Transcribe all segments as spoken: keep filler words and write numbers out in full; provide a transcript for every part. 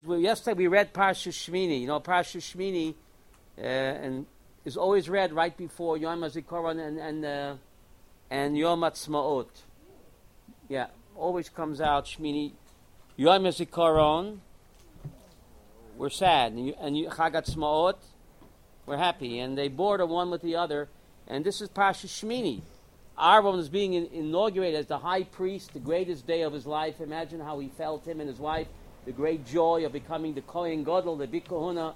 we, yesterday we read Parshas Shmini. You know, Parshas Shmini uh, and is always read right before Yom HaZikaron and and, uh, and Yom HaTzmaot. Yeah, always comes out Shmini. Yom HaZikaron, we're sad, and, you, and you, Chag HaTzmaot, we're happy, and they border one with the other. And this is Parshas Shmini. Aaron is being in, inaugurated as the high priest, the greatest day of his life. Imagine how he felt, him and his wife, the great joy of becoming the Kohen Gadol, the Big Kahuna.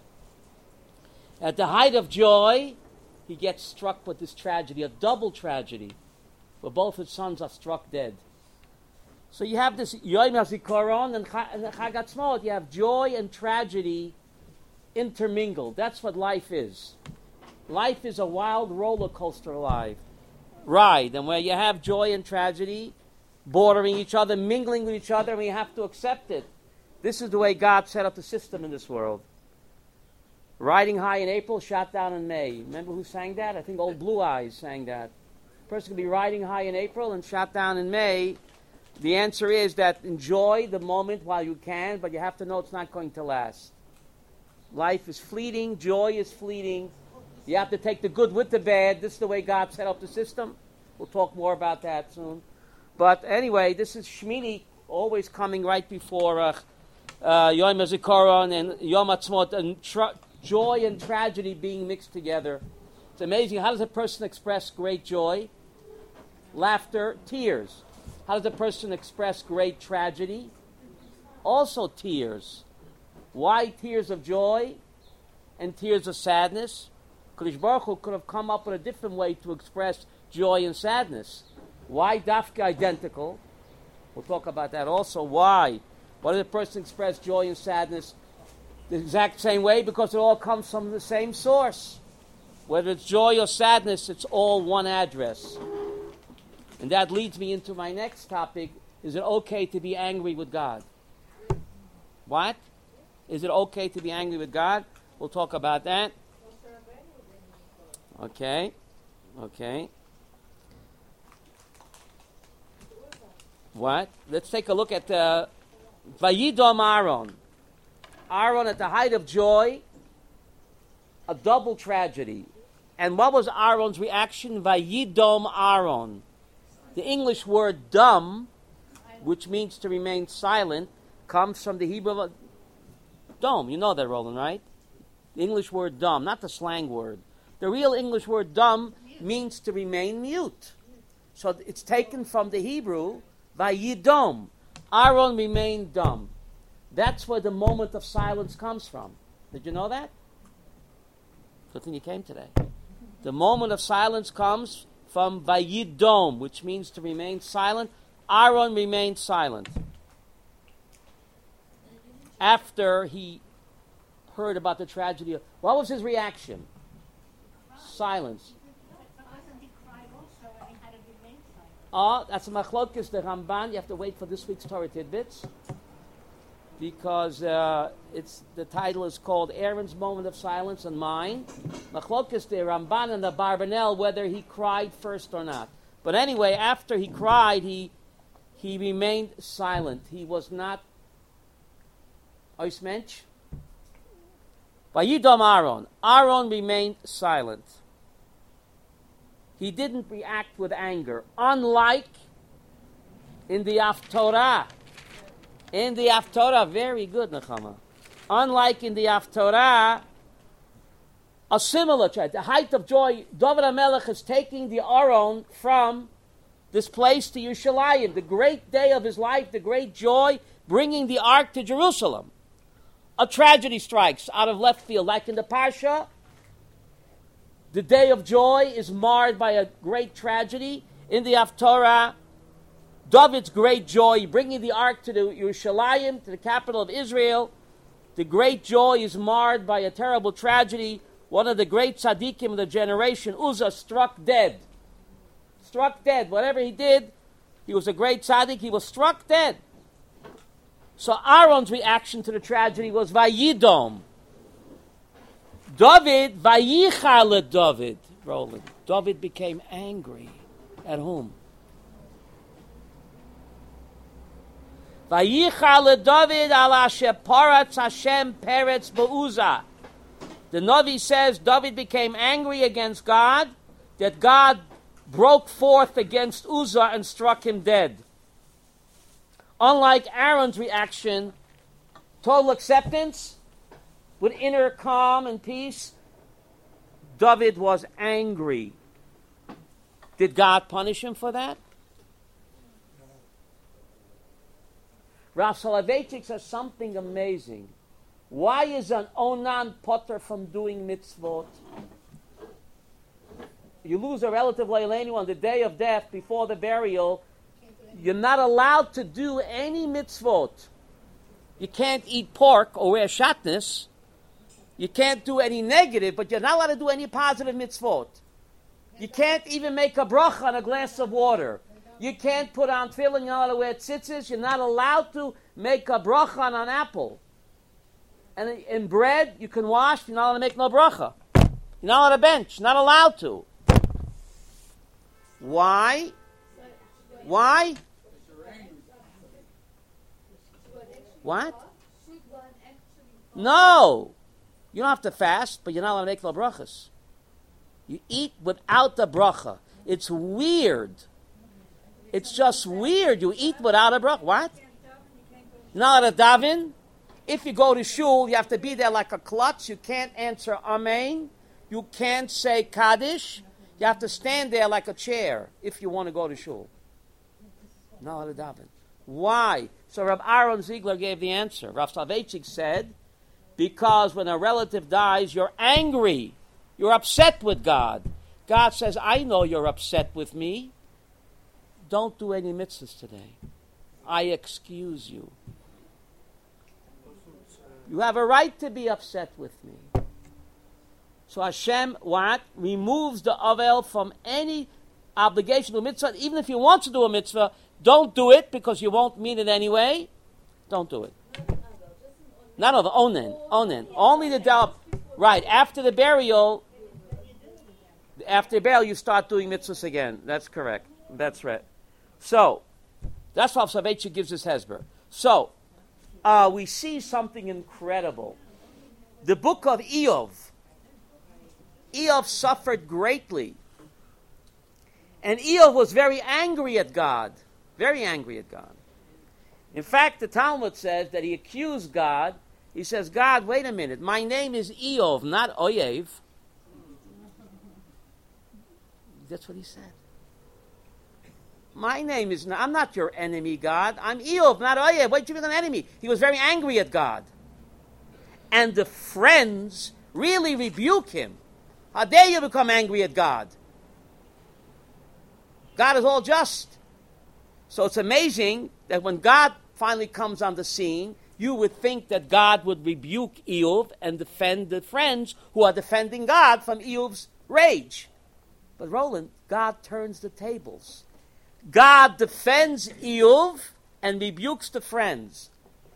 At the height of joy, he gets struck with this tragedy, a double tragedy, where both his sons are struck dead. So you have this Yom HaZikaron and Chag HaTzmaot. You have joy and tragedy intermingled. That's what life is. Life is a wild roller coaster life. Ride, and where you have joy and tragedy bordering each other, mingling with each other, and we have to accept it. This is the way God set up the system in this world. Riding high in April, shot down in May. Remember who sang that? I think old Blue Eyes sang that. A person can be riding high in April and shot down in May. The answer is that enjoy the moment while you can, but you have to know it's not going to last. Life is fleeting, joy is fleeting. You have to take the good with the bad. This is the way God set up the system. We'll talk more about that soon. But anyway, this is Shmini, always coming right before uh, uh, Yom HaZikaron and Yom HaTzmaot, and tra- joy and tragedy being mixed together. It's amazing. How does a person express great joy? Laughter, tears. How does a person express great tragedy? Also tears. Why tears of joy and tears of sadness? Kadosh Baruch Hu could have come up with a different way to express joy and sadness. Why dafka identical? We'll talk about that also. Why? Why does a person express joy and sadness the exact same way? Because it all comes from the same source. Whether it's joy or sadness, it's all one address. And that leads me into my next topic. Is it okay to be angry with God? What? Is it okay to be angry with God? We'll talk about that. Okay, okay. What? Let's take a look at uh, Vayidom Aaron. Aaron at the height of joy, a double tragedy. And what was Aaron's reaction? Vayidom Aaron. The English word dumb, which means to remain silent, comes from the Hebrew dome. You know that, Roland, right? The English word dumb, not the slang word. The real English word dumb means to remain mute. So it's taken from the Hebrew, Vayidom. Aaron remained dumb. That's where the moment of silence comes from. Did you know that? Good thing you came today. The moment of silence comes from Vayidom, which means to remain silent. Aaron remained silent. After he heard about the tragedy, of, what was his reaction? Silence. Oh, that's a machlokes the Ramban. You have to wait for this week's Torah tidbits because uh, it's the title is called Aaron's Moment of Silence and Mine. Machlokes the Ramban and the Barbanel whether he cried first or not. But anyway, after he cried, he he remained silent. He was not ois mensch. Vayidom Aaron. Aaron remained silent. He didn't react with anger. Unlike in the Haftorah. In the Haftorah, very good, Nechama. Unlike in the Haftorah, a similar tragedy. The height of joy, David HaMelech is taking the Aron from this place to Yerushalayim, the great day of his life, the great joy, bringing the ark to Jerusalem. A tragedy strikes out of left field, like in the Parsha. The day of joy is marred by a great tragedy. In the Haftorah, David's great joy, bringing the ark to the Yerushalayim, to the capital of Israel. The great joy is marred by a terrible tragedy. One of the great tzaddikim of the generation, Uzzah, struck dead. Struck dead. Whatever he did, he was a great tzaddik. He was struck dead. So Aaron's reaction to the tragedy was Vayidom. David, Vayichal David, Roland. David became angry. At whom? Vayichal David al asher paratz Hashem peretz ba'uza. The Navi says David became angry against God, that God broke forth against Uzzah and struck him dead. Unlike Aaron's reaction, total acceptance, with inner calm and peace, David was angry. Did God punish him for that? Rav Soloveitchik says something amazing. Why is an onan potter from doing mitzvot? You lose a relative leilenu on the day of death before the burial, you're not allowed to do any mitzvot. You can't eat pork or wear shatnez. You can't do any negative, but you're not allowed to do any positive mitzvot. You can't even make a bracha on a glass of water. You can't put on tefillin, you're not allowed to wear tzitzis. You're not allowed to make a bracha on an apple. And in bread, you can wash, you're not allowed to make no bracha. You're not allowed to bench, you're not allowed to. Why? Why? What? No. You don't have to fast, but you're not allowed to make no brachas. You eat without the bracha. It's weird. It's just weird. You eat without a bracha. What? You're not allowed to daven. If you go to shul, you have to be there like a klutz. You can't answer amen. You can't say kaddish. You have to stand there like a chair if you want to go to shul. Not allowed to daven. Why? So Rav Aaron Ziegler gave the answer. Rav Soloveitchik said, because when a relative dies, you're angry. You're upset with God. God says, I know you're upset with me. Don't do any mitzvahs today. I excuse you. You have a right to be upset with me. So Hashem, what? Removes the avel from any obligation to a mitzvah. Even if you want to do a mitzvah, don't do it because you won't mean it anyway. Don't do it. Not over. Onen. Onen. Only the doubt. Right. After the burial, after the burial, you start doing mitzvahs again. That's correct. That's right. So, that's why Soloveitchik gives us Hesber. So, uh, we see something incredible. The book of Eov. Eov suffered greatly. And Eov was very angry at God. Very angry at God. In fact, the Talmud says that he accused God. He says, God, wait a minute. My name is Eov, not Oyev. That's what he said. My name is not, I'm not your enemy, God. I'm Eov, not Oyev. Why do you mean an enemy? He was very angry at God. And the friends really rebuke him. How dare you become angry at God? God is all just. So it's amazing that when God finally comes on the scene, you would think that God would rebuke Eov and defend the friends who are defending God from Eov's rage. But Roland, God turns the tables. God defends Eov and rebukes the friends.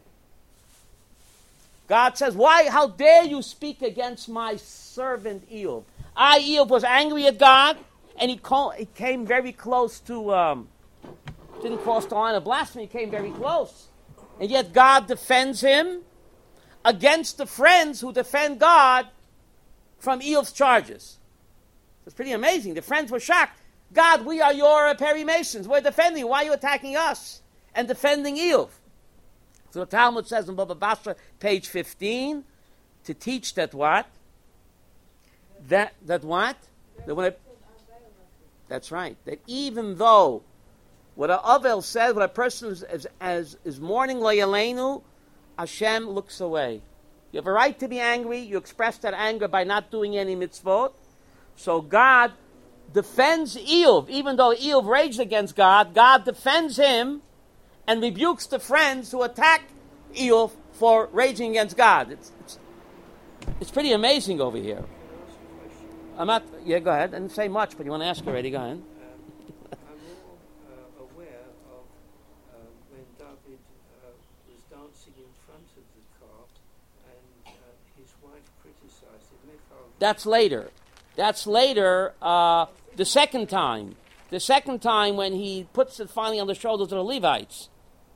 God says, why, how dare you speak against my servant Eov? I, Eov, was angry at God, and he, call, he came very close to, um, didn't cross the line of blasphemy, he came very close. And yet God defends him against the friends who defend God from Eov's charges. It's pretty amazing. The friends were shocked. God, we are your uh, Perry Masons. We're defending you. Why are you attacking us and defending Eov? So the Talmud says in Baba Basra, page fifteen, to teach that what? That that what? That when it, that's right. That even though what a Avel says, what a person is, is, is, is mourning Loyalenu, Hashem looks away. You have a right to be angry. You express that anger by not doing any mitzvot. So God defends Eov. Even though Eov raged against God, God defends him and rebukes the friends who attack Eov for raging against God. It's, it's, it's pretty amazing over here. I'm not, yeah, go ahead. I didn't say much, but you want to ask already. Go ahead. Um, I'm more uh, aware of uh, when David uh, was dancing in front of the cart and uh, his wife criticized him. Michal. That's later. That's later, uh, the second time. The second time when he puts it finally on the shoulders of the Levites.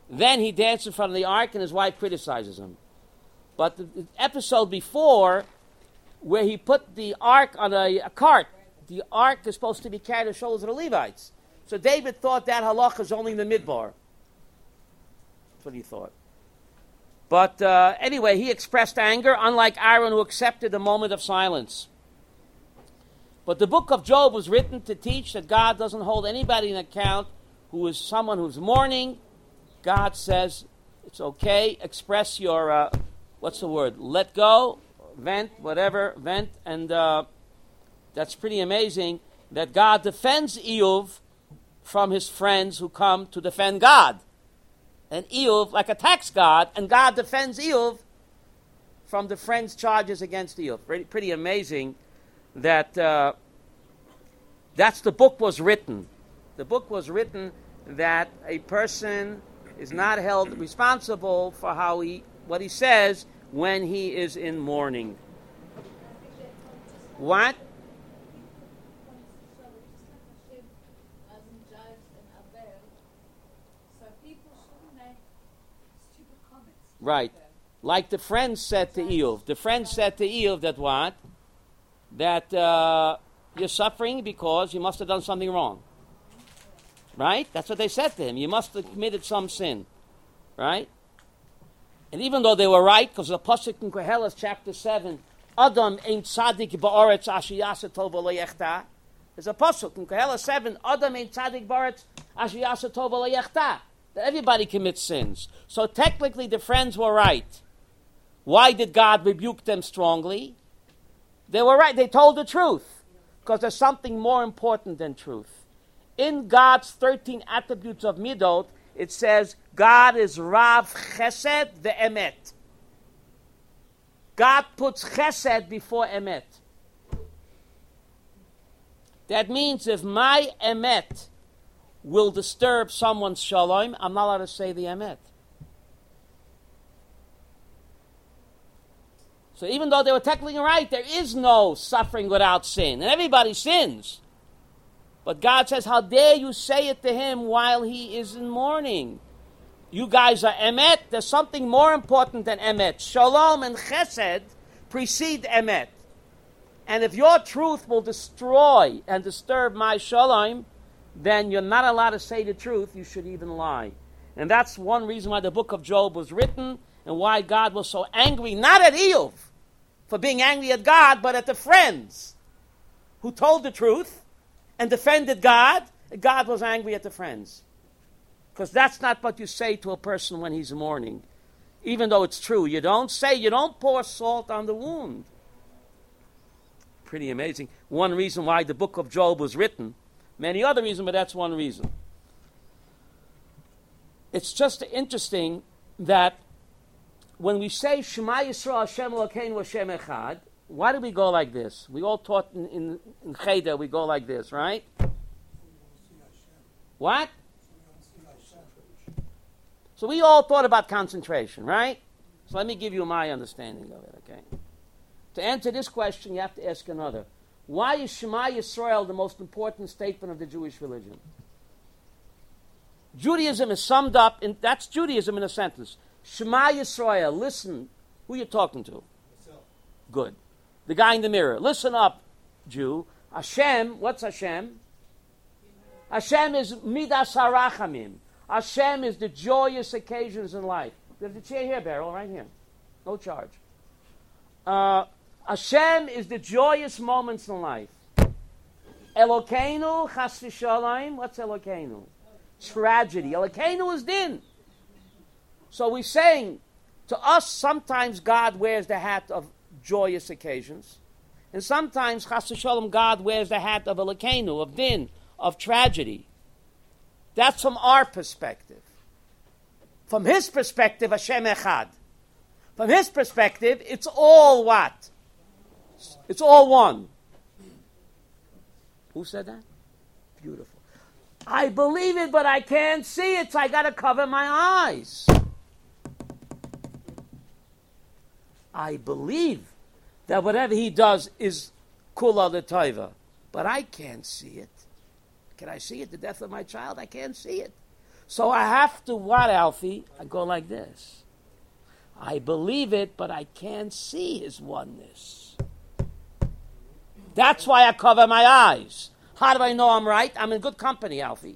Then he dances in front of the ark and his wife criticizes him. But the, the episode before, where he put the ark on a, a cart, the ark is supposed to be carried on the shoulders of the Levites. So David thought that halach is only in the midbar. That's what he thought. But uh, anyway, he expressed anger, unlike Aaron, who accepted a moment of silence. But the book of Job was written to teach that God doesn't hold anybody in account who is someone who's mourning. God says, it's okay, express your, uh, what's the word, let go, vent, whatever, vent. And uh, that's pretty amazing that God defends Eov from his friends who come to defend God. And Eov, like, attacks God, and God defends Eov from the friends' charges against Eov. Pretty, pretty amazing that uh, that's the book was written. The book was written that a person is not held responsible for how he, what he says when he is in mourning. What? Right. Like the friends said to Eov. The friends said to Eov that what? That uh, you're suffering because you must have done something wrong. Right? That's what they said to him. You must have committed some sin. Right? And even though they were right, because the Pasuk in Koheles chapter seven, Adam ein tzadik ba'aretz asher yaseh tov v'lo yechta. There's a Pasuk in Koheles seven, Adam ein tzadik ba'aretz asher yaseh tov v'lo yechta. That everybody commits sins. So technically the friends were right. Why did God rebuke them strongly? They were right. They told the truth. Because there's something more important than truth. In God's thirteen attributes of Midot, it says, God is Rav Chesed ve'emet. God puts Chesed before Emet. That means if my Emet will disturb someone's Shalom, I'm not allowed to say the Emet. So even though they were technically right, there is no suffering without sin. And everybody sins. But God says, how dare you say it to him while he is in mourning? You guys are emet. There's something more important than emet. Shalom and chesed precede emet. And if your truth will destroy and disturb my shalom, then you're not allowed to say the truth. You should even lie. And that's one reason why the book of Job was written and why God was so angry, not at Eov for being angry at God, but at the friends who told the truth and defended God. God was angry at the friends. Because that's not what you say to a person when he's mourning. Even though it's true. You don't say, you don't pour salt on the wound. Pretty amazing. One reason why the book of Job was written. Many other reasons, but that's one reason. It's just interesting that when we say Shema Yisrael Hashem Elokeinu Hashem Echad, why do we go like this? We all taught in, in, in Cheder, we go like this, right? What? So we all thought about concentration, right? So let me give you my understanding of it, okay? To answer this question, you have to ask another. Why is Shema Yisrael the most important statement of the Jewish religion? Judaism is summed up in, that's Judaism in a sentence. Shema Yisrael, listen. Who are you talking to? Myself. Good. The guy in the mirror. Listen up, Jew. Hashem, what's Hashem? Hashem is Midas HaRachamim. Hashem is the joyous occasions in life. There's a chair here, Beryl, right here. No charge. Uh, Hashem is the joyous moments in life. Elokeinu, chas v'shalom. What's Elokeinu? Tragedy. Elokeinu is din. So we're saying, to us, sometimes God wears the hat of joyous occasions. And sometimes, chas v'shalom, God wears the hat of Elokeinu, of din, of tragedy. That's from our perspective. From his perspective, Hashem Echad. From his perspective, it's all what? It's all one. Who said that? Beautiful. I believe it, but I can't see it, so I got to cover my eyes. I believe that whatever he does is kula l'taiva, but I can't see it. Can I see it? The death of my child? I can't see it. So I have to, what, Alfie? I go like this. I believe it, but I can't see his oneness. That's why I cover my eyes. How do I know I'm right? I'm in good company, Alfie.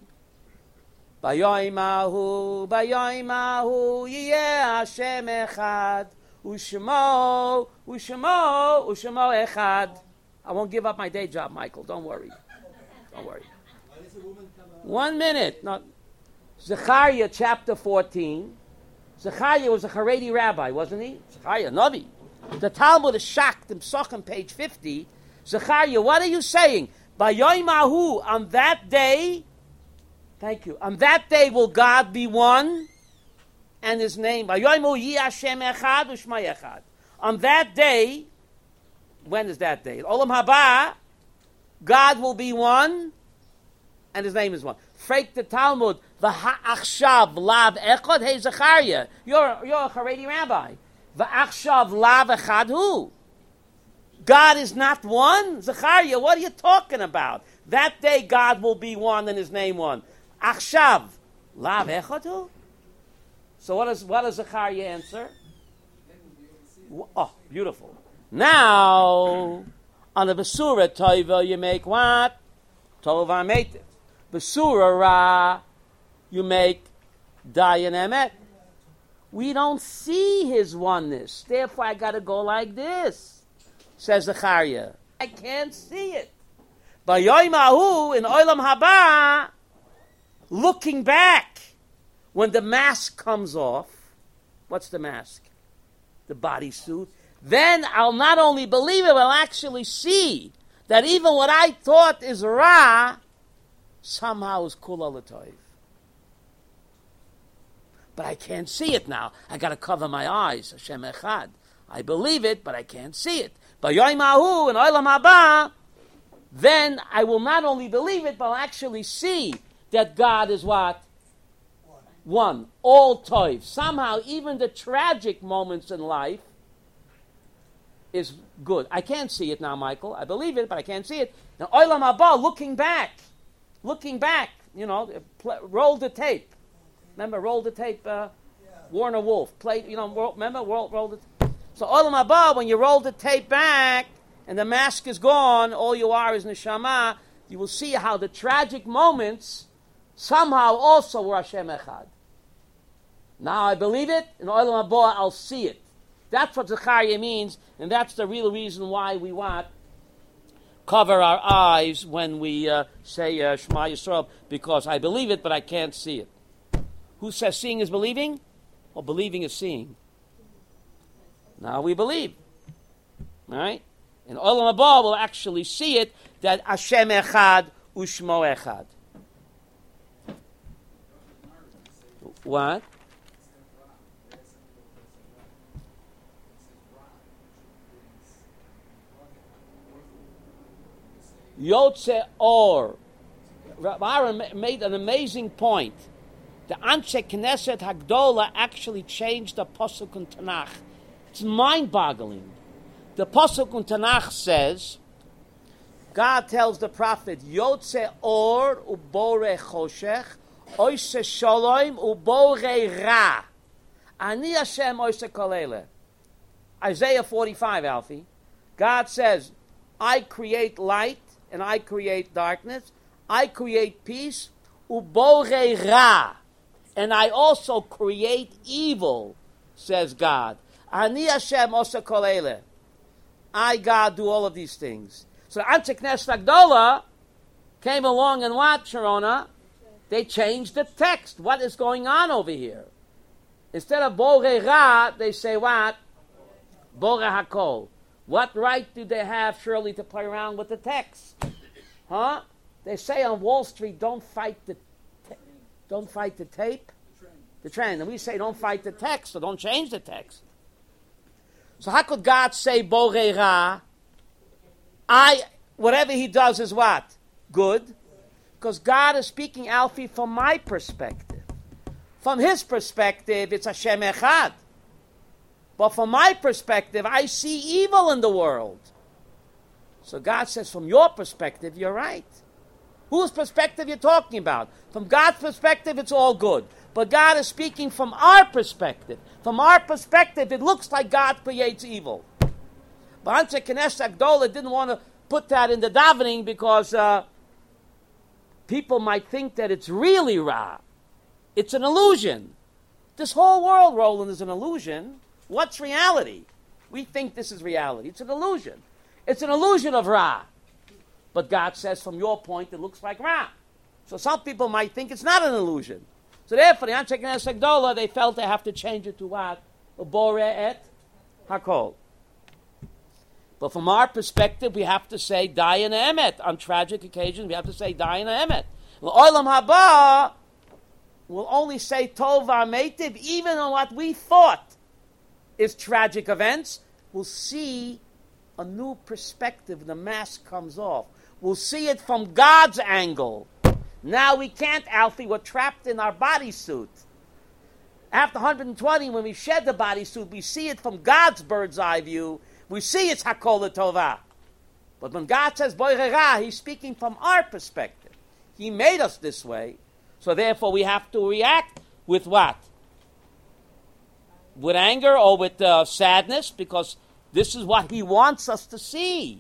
Bayoimahu, bayoimahu, yeh Hashem echad, ushmo, ushmo, ushmo echad. I won't give up my day job, Michael. Don't worry. Don't worry. One minute. No. Zechariah chapter fourteen. Zechariah was a Haredi rabbi, wasn't he? Zechariah, Navi. The Talmud is shocked in Psachim, page fifty. Zechariah, what are you saying? Bayoimahu, on that day, thank you, on that day will God be one, and his name, Bayoimahu yi Hashem echad u'shma echad. On that day, when is that day? Olam haba, God will be one, and his name is one. Freik the Talmud, v'ha'achshav lav echad, hey Zechariah, you're, you're a Haredi rabbi. V'achshav lav echad hu. God is not one? Zechariah, what are you talking about? That day God will be one and his name one. Achshav, lav echad hu? So what does, what does Zechariah answer? Oh, beautiful. Now, on the Basura Toiva, you make what? Tova Meitiv. Basura Ra, you make Dayan Emet. We don't see his oneness. Therefore, I got to go like this, says Zechariah. I can't see it. Bayoimahu in Olam Haba, looking back, when the mask comes off, what's the mask? The bodysuit. Then I'll not only believe it, but I'll actually see that even what I thought is Ra, somehow is Kula L'Toiv. But I can't see it now. I got to cover my eyes. Hashem Echad. I believe it, but I can't see it. Bayoim Ahu and Olam Haba, then I will not only believe it, but I'll actually see that God is what? One. One. All Toiv. Somehow, even the tragic moments in life is good. I can't see it now, Michael. I believe it, but I can't see it. Now, Olam Haba, looking back. Looking back, you know, play, roll the tape. Remember, roll the tape, uh, yeah. Warner Wolf. Played, you know, roll, remember, roll, roll the tape. So, Olam Haba, when you roll the tape back and the mask is gone, all you are is Neshama, you will see how the tragic moments somehow also were Hashem Echad. Now I believe it, in Olam Haba, I'll see it. That's what Zechariah means, and that's the real reason why we want cover our eyes when we uh, say uh, Shema Yisrael, because I believe it, but I can't see it. Who says seeing is believing? Or believing is seeing? Now we believe. All right? And Olam Haba will actually see it, that Hashem Echad Ushmo Echad. What? Yotze Or. Rabbi Aaron made an amazing point. The Anshe Knesset Hagdola actually changed the Pasuk in Tanakh. It's mind-boggling. The Pasuk in Tanakh says, God tells the prophet, Yotze Or ubore choshech, oise shalom ubore ra. Ani Hashem oise kolele. Isaiah forty-five, Alfie. God says, I create light, and I create darkness. I create peace, ubore ra, and I also create evil, says God. Ani Hashem osa kol eleh. I, God, do all of these things. So Anshe Knesset Hagdola came along and what, Sharona? They changed the text. What is going on over here? Instead of bore ra, they say what? Bore hakol. What right do they have, Shirley, to play around with the text? Huh? They say on Wall Street, don't fight the ta- don't fight the tape, the train. the train. And we say, don't fight the text, or don't change the text. So how could God say, Borei Ra? I, whatever he does is what? Good. Because God is speaking, Alfie, from my perspective. From his perspective, it's Hashem Echad. But from my perspective, I see evil in the world. So God says, from your perspective, you're right. Whose perspective you're talking about? From God's perspective, it's all good. But God is speaking from our perspective. From our perspective, it looks like God creates evil. But Anshe Knesset Agdola didn't want to put that in the davening because uh, people might think that it's really Ra. It's an illusion. This whole world, Roland, is an illusion. What's reality? We think this is reality. It's an illusion. It's an illusion of Ra. But God says, from your point, it looks like Ra. So some people might think it's not an illusion. So therefore, the Anshe Knesset Agdola, they felt they have to change it to what? Bore et Hakol. But from our perspective, we have to say Dayan Emet. On tragic occasions, we have to say Dayan Emet. Olam Haba will only say Tov V'Ameitiv, even on what we thought is tragic events. We'll see a new perspective. The mask comes off. We'll see it from God's angle. Now we can't, Alfie. We're trapped in our bodysuit. After one hundred twenty, when we shed the bodysuit, we see it from God's bird's eye view. We see it's Hakol Tova. But when God says Boirera, he's speaking from our perspective. He made us this way. So therefore we have to react with what? With anger or with uh, sadness, because this is what he wants us to see.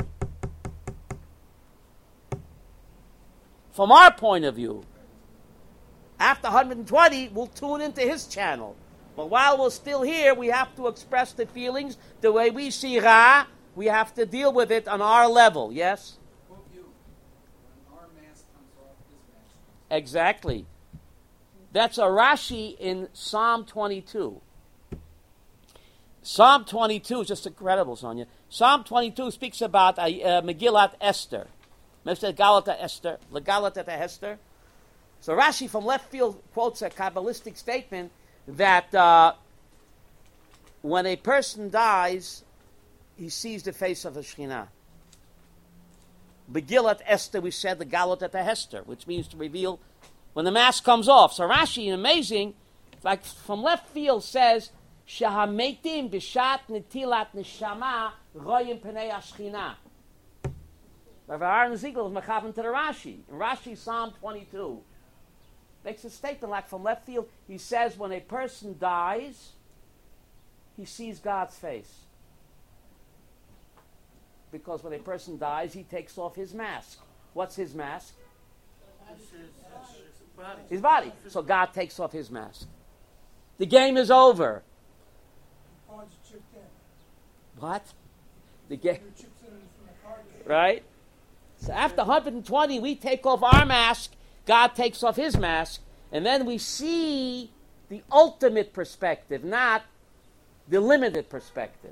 From our point of view. After one hundred twenty, we'll tune into his channel. But while we're still here, we have to express the feelings the way we see Ra. We have to deal with it on our level, yes? When our mask comes off, his mask. Exactly. That's a Rashi in Psalm twenty-two. Psalm twenty-two is just incredible, Sonia. Psalm twenty-two speaks about uh, uh, Megillat Esther. Galata Esther, Legalata Esther. So Rashi from left field quotes a Kabbalistic statement that uh, when a person dies, he sees the face of the Shekhinah. Megillat Esther, we said the Galata Esther, which means to reveal when the mask comes off. So Rashi, amazing, like from left field says, Shahametim b'shat netilat neshama royim penei hashchina. Rav Aaron Ziegler was mechavan to the Rashi. In Rashi, Psalm twenty-two, makes a statement like from left field. He says when a person dies, he sees God's face. Because when a person dies, he takes off his mask. What's his mask? His body. So God takes off his mask. The game is over. What? The game. Right? So after one hundred twenty, we take off our mask, God takes off his mask, and then we see the ultimate perspective, not the limited perspective.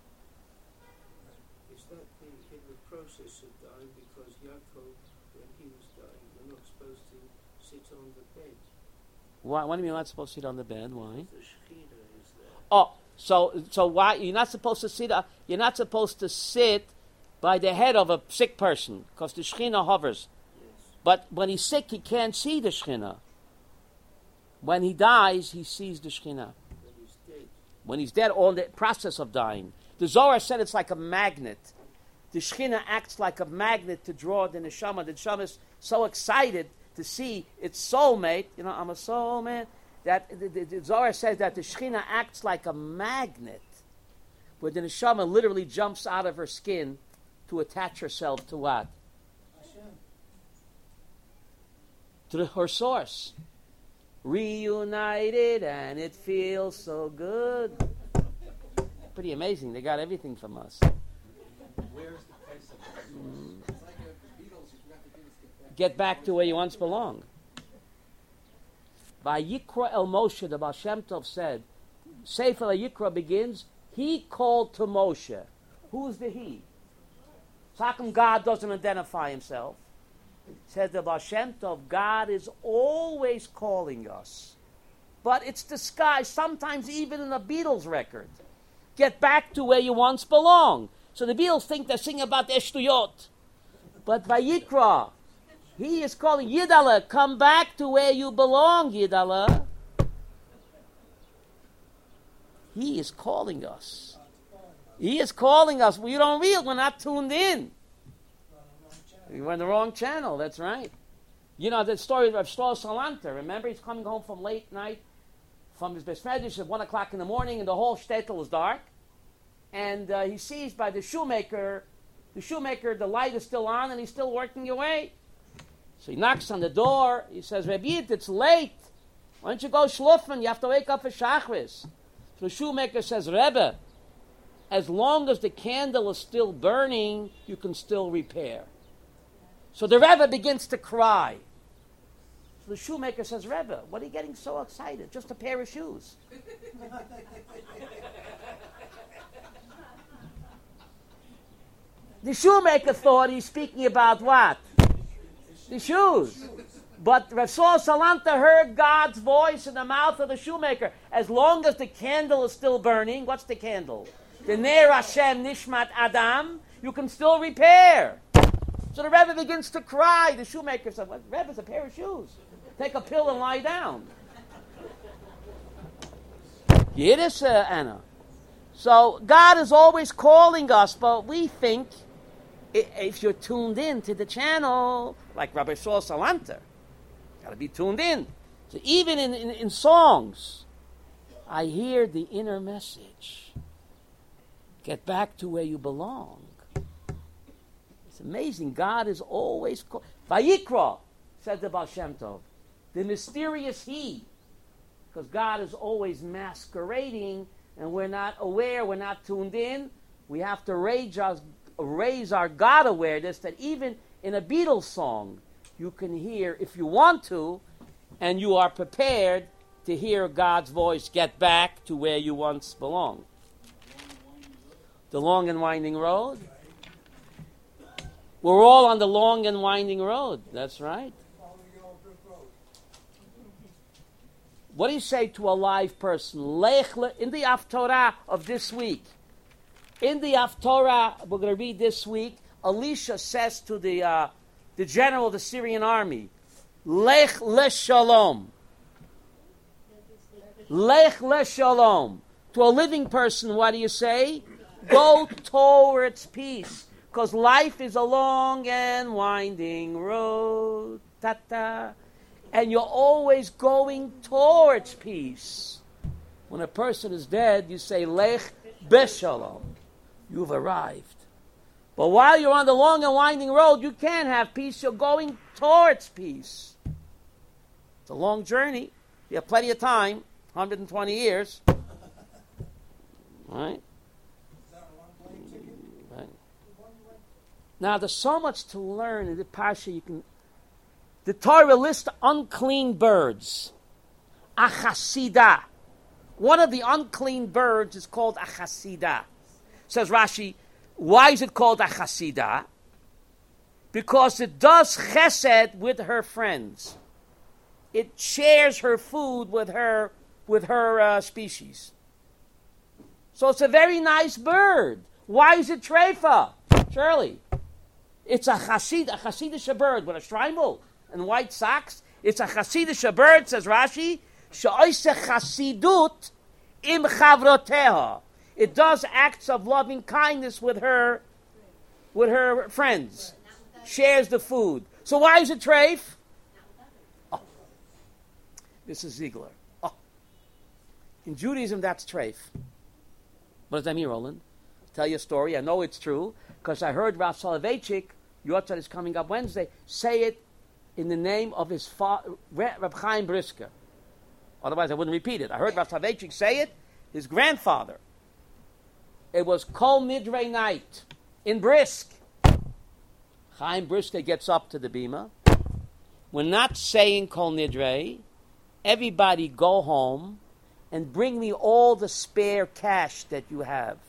Is that in, in the process of dying, because Yaakov, when he was dying, we're not supposed to sit on the bed? Why? Why do you mean you're not supposed to sit on the bed? Why? The Shekhinah is there. Oh, so so why you're not supposed to sit? Uh, you're not supposed to sit by the head of a sick person, because the Shekhinah hovers. Yes. But when he's sick, he can't see the Shekhinah. When he dies, he sees the Shekhinah. When he's dead. When he's dead, or in the process of dying. The Zohar said it's like a magnet. The Shekhinah acts like a magnet to draw the Neshama. The Neshama is so excited to see its soulmate. You know, I'm a soulmate. That the, the, the Zohar says that the Shekhinah acts like a magnet, where the Neshama literally jumps out of her skin to attach herself to what? Hashem. To the, her source. Reunited, and it feels so good. Pretty amazing. They got everything from us. Where's the place of the source? It's like uh, the Beatles, you forgot the Beatles Get back to where you once belonged. Vayikra El Moshe, the Baal Shem Tov said, Sefer Vayikra begins, he called to Moshe. Who's the he? So how come God doesn't identify himself? Says the Baal Shem Tov, God is always calling us. But it's disguised, sometimes even in a Beatles record. Get back to where you once belonged. So the Beatles think they're singing about their shtuyot. But Vayikra, he is calling, Yidala, come back to where you belong, Yidala. He is calling us. He is calling us. We don't realize we're not tuned in. We're in the wrong channel, that's right. You know the story of Shlomo Salanta. Remember, he's coming home from late night from his Beis Medrash at one o'clock in the morning, and the whole shtetl is dark. And uh, he sees by the shoemaker, the shoemaker, the light is still on, and he's still working away. So he knocks on the door. He says, Rebbe, it's late. Why don't you go shlufen? You have to wake up for Shachris. So the shoemaker says, Rebbe, as long as the candle is still burning, you can still repair. So the Rebbe begins to cry. So the shoemaker says, Rebbe, what are you getting so excited? Just a pair of shoes. The shoemaker thought he's speaking about what? The shoes. But Rasul Salanta heard God's voice in the mouth of the shoemaker. As long as the candle is still burning, what's the candle? The Ner Hashem Nishmat Adam, you can still repair. So the Rebbe begins to cry. The shoemaker said, well, Rebbe's a pair of shoes. Take a pill and lie down. You hear this, uh, Anna? So God is always calling us, but we think if you're tuned in to the channel, like Rabbi Saul Salanta, got to be tuned in. So even in, in, in songs, I hear the inner message. Get back to where you belong. It's amazing. God is always called. Vayikra, said the Baal Shem Tov, the mysterious He, because God is always masquerading, and we're not aware, we're not tuned in. We have to raise our, raise our God awareness that even in a Beatles song, you can hear, if you want to, and you are prepared to hear God's voice, get back to where you once belonged. The long and winding road. We're all on the long and winding road. That's right. What do you say to a live person? In the Haftorah of this week, in the Haftorah we're going to read this week, Elisha says to the uh, the general of the Syrian army, Lech leshalom. Lech leshalom. To a living person, what do you say? Go towards peace. Because life is a long and winding road. Ta-ta. And you're always going towards peace. When a person is dead, you say, Lech beshalom. You've arrived. But while you're on the long and winding road, you can't have peace. You're going towards peace. It's a long journey. You have plenty of time, one hundred twenty years. Right? Right. Now, there's so much to learn in the Parsha. You can... The Torah lists unclean birds. Achasida. One of the unclean birds is called achasida. Says Rashi, why is it called achasida? Because it does chesed with her friends. It shares her food with her with her uh, species. So it's a very nice bird. Why is it treifa? Shirley, it's a chasid, a chasidish bird with a shtreimel and white socks. It's a chasidish bird, says Rashi. She'oise chasidut im chavroteha. It does acts of loving kindness with her, with her friends. Shares the food. So why is it treif? Oh, this is Ziegler. Oh, in Judaism that's treif. What does that mean, Roland? I'll tell you a story. I know it's true because I heard Rav Soloveitchik, your tzad is coming up Wednesday, say it in the name of his father, Reb Chaim Brisker. Otherwise, I wouldn't repeat it. I heard Rav Soloveitchik say it. His grandfather. It was Kol Nidre night in Brisk. Chaim Brisker gets up to the bima. We're not saying Kol Nidre. Everybody go home and bring me all the spare cash that you have.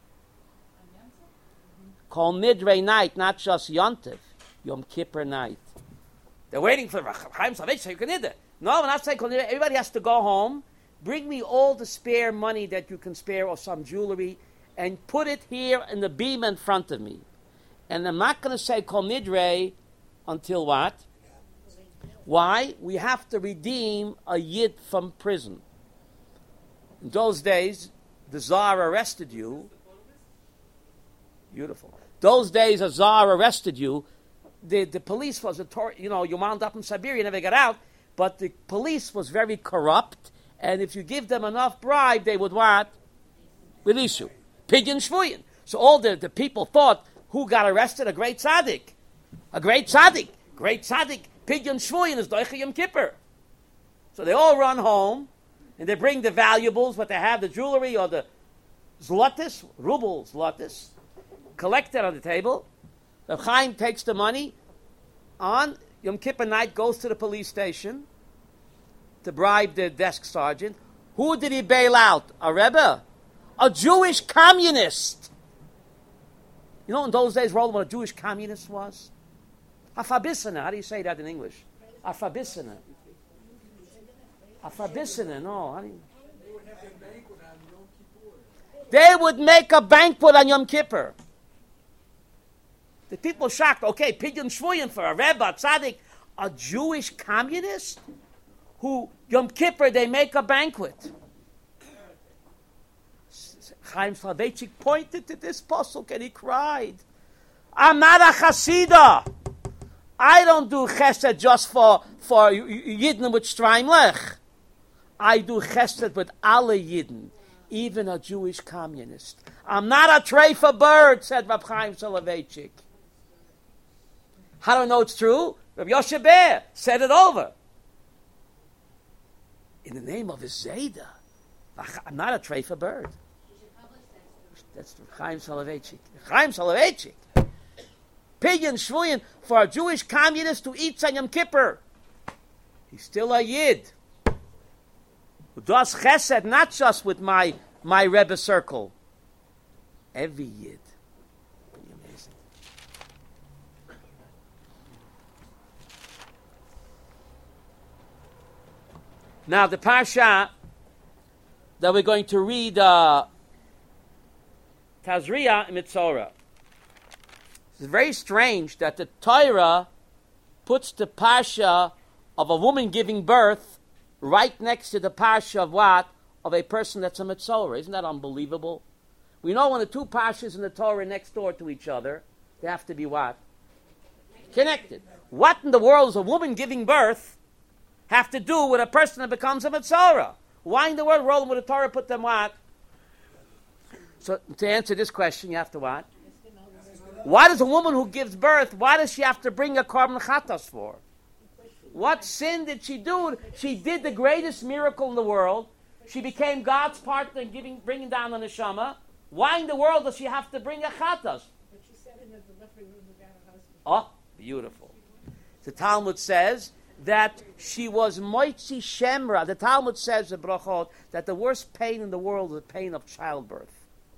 Kol Nidre night, not just Yontif, Yom Kippur night. They're waiting for Chaim Soloveitchik so you can nidre. No, we're not saying Kol Nidre. Everybody has to go home. Bring me all the spare money that you can spare or some jewelry and put it here in the beam in front of me. And I'm not going to say Kol Nidre until what? Why? We have to redeem a Yid from prison. In those days, the Tsar arrested you. Beautiful. Those days, a Tsar arrested you. the, the police was, a tor- you know, you wound up in Siberia, never got out, but the police was very corrupt, and if you give them enough bribe, they would what? Release you. Pidyon shvuyin. So all the, the people thought, who got arrested? A great tzaddik. A great tzaddik. Great tzaddik. Pidyon shvuyin is Doicha Yom Kippur. So they all run home, and they bring the valuables, what they have, the jewelry or the zlotis, ruble zlotis, collected on the table. Reb Chaim takes the money on Yom Kippur night, goes to the police station to bribe the desk sergeant. Who did he bail out? A Rebbe? A Jewish communist. You know in those days, Roland, what a Jewish communist was? A Fabissina. How do you say that in English? A Fabissina. A Fabissina, no. How do you... They would have a banquet on Yom Kippur. They would make a banquet on Yom Kippur. The people shocked. Okay, Pidyon Shvuyin for a Rebbe, a Tzaddik, a Jewish communist who, Yom Kippur, they make a banquet. Chaim Soloveitchik pointed to this pasuk and he cried, I'm not a Hasidah. I don't do chesed just for, for Yidden with Streimlech. I do chesed with alle Yidden, even a Jewish communist. I'm not a treifa bird, said Reb Chaim Soloveitchik. How do I know it's true? Reb Yoshe Ber said it over. In the name of his Zayda, I'm not a treifa bird. That's Chaim Soloveitchik. Chaim Soloveitchik. Pidyon shvuyin for a Jewish communist who eats on Yom Kippur. He's still a Yid. Who does chesed not just with my, my Rebbe circle. Every Yid. Pretty amazing. Now the parsha that we're going to read, uh, Tazria Mitzorah. It's very strange that the Torah puts the parsha of a woman giving birth right next to the parsha of what? Of a person that's a Mitzorah. Isn't that unbelievable? We know when the two parshas in the Torah are next door to each other, they have to be what? Connected. What in the world does a woman giving birth have to do with a person that becomes a Mitzorah? Why in the world, Roland, would the Torah put them what? So to answer this question, you have to what? Why does a woman who gives birth, why does she have to bring a korban chatas for? What sin did she do? She did the greatest miracle in the world. She became God's partner in giving, bringing down the neshama. Why in the world does she have to bring a chatas? Oh, beautiful. The Talmud says that she was moitzi shemra. The Talmud says in Brachot that the worst pain in the world is the pain of childbirth.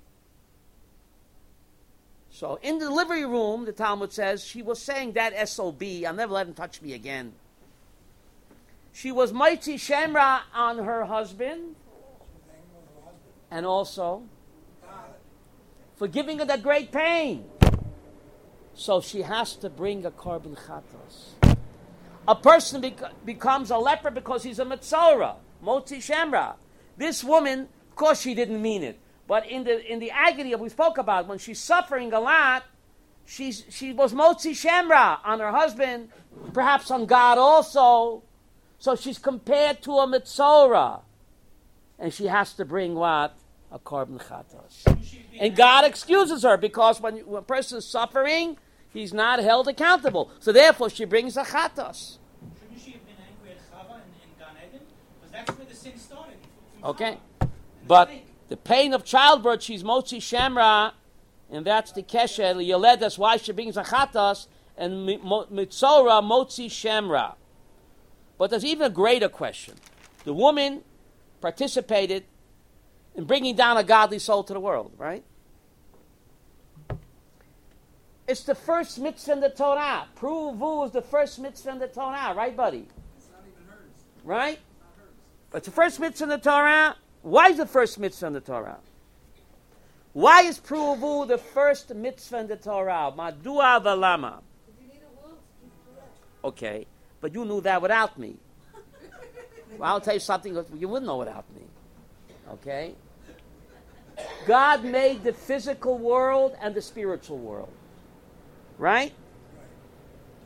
So in the delivery room, the Talmud says, she was saying that S O B, I'll never let him touch me again. She was Maitzi Shemra on her husband, and also for giving her that great pain. So she has to bring a korban chatos. A person bec- becomes a leper because he's a Metzorah, Motzi Shemra. This woman, of course she didn't mean it. But in the in the agony that we spoke about, when she's suffering a lot, she's she was Motzi Shemra on her husband, perhaps on God also. So she's compared to a Metzorah. And she has to bring what? A korban chatos. And God excuses her because when, when a person is suffering, he's not held accountable. So therefore she brings a chatos. Shouldn't she have been angry at Chava in, in Gan Eden? Because that's where the sin started. Okay. But the pain of childbirth, she's Motzi Shemra, and that's the Kesher, Yoled, that's why she brings a chatas, and Mitzorah, Motzi Shemra. But there's even a greater question. The woman participated in bringing down a godly soul to the world, right? It's the first mitzvah in the Torah. Pruvu is the first mitzvah in the Torah, right, buddy? It's not even hers. Right? It's not hers. But it's the first mitzvah in the Torah. Why is the first mitzvah in the Torah? Why is Pruvu the first mitzvah in the Torah? Madua v'lama. Okay, but you knew that without me. Well, I'll tell you something you wouldn't know without me. Okay? God made the physical world and the spiritual world. Right?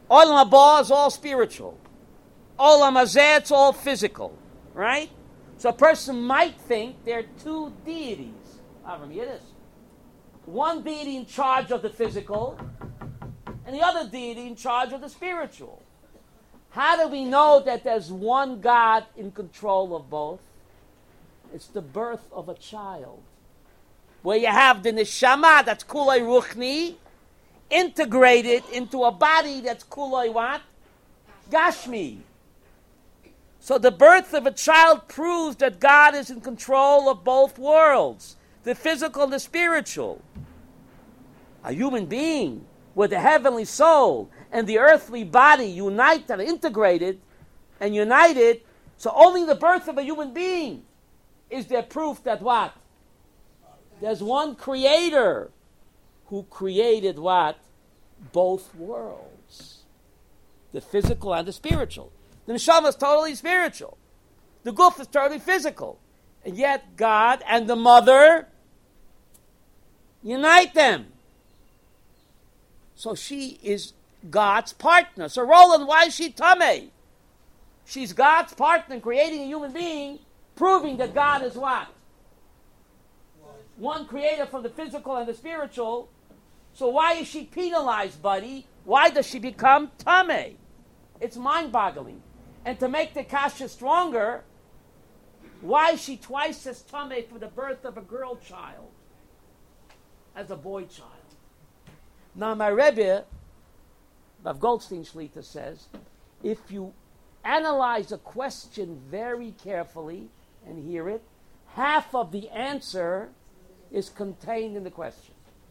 Olam haba is all spiritual. Olam hazeh, it's all physical, right? So a person might think there are two deities. Avram Yiddish. One deity in charge of the physical, and the other deity in charge of the spiritual. How do we know that there's one God in control of both? It's the birth of a child, where you have the neshama, that's kulay ruchni, integrated into a body that's kulay what? Gashmi. So the birth of a child proves that God is in control of both worlds, the physical and the spiritual. A human being with the heavenly soul and the earthly body unite and integrated and united, so only the birth of a human being is there proof that what? There's one creator who created what? Both worlds. The physical and the spiritual. The neshama is totally spiritual. The guf is totally physical. And yet God and the mother unite them. So she is God's partner. So Roland, why is she Tameh? She's God's partner in creating a human being, proving that God is what? One creator from the physical and the spiritual. So why is she penalized, buddy? Why does she become Tameh? It's mind-boggling. And to make the kasha stronger, why is she twice as Tameh for the birth of a girl child as a boy child? Now my Rebbe, Rav Goldstein Shlita, says, if you analyze a question very carefully and hear it, half of the answer is contained in the question.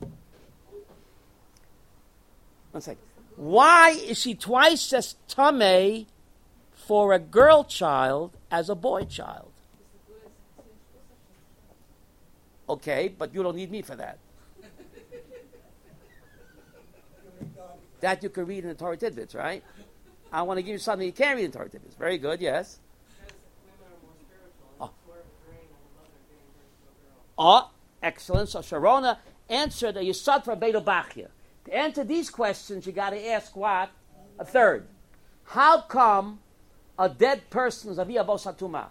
One second. Why is she twice as Tameh for a girl child as a boy child? Okay, but you don't need me for that. That you can read in the Torah Tidbits, right? I want to give you something you can't read in Torah Tidbits. Very good, yes. Oh, oh excellent. So Sharona answered a Yisad for Beto Bachya. To answer these questions, you got to ask what? A third. How come a dead person is Aviyah Bos HaTumah?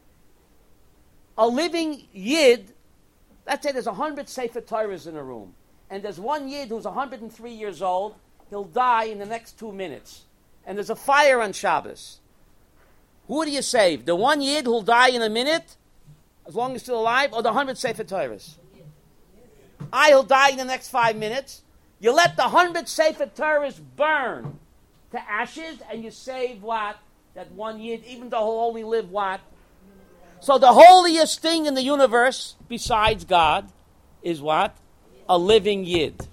A living Yid, let's say there's a hundred Sefer Torahs in a room, and there's one Yid who's one hundred three years old, he'll die in the next two minutes. And there's a fire on Shabbos. Who do you save? The one Yid who'll die in a minute, as long as he's still alive, or the hundred Sefer Torahs? I will die in the next five minutes. You let the hundred Sefer Torahs burn to ashes, and you save what? That one Yid, even though he'll only live what? So the holiest thing in the universe, besides God, is what? A living Yid.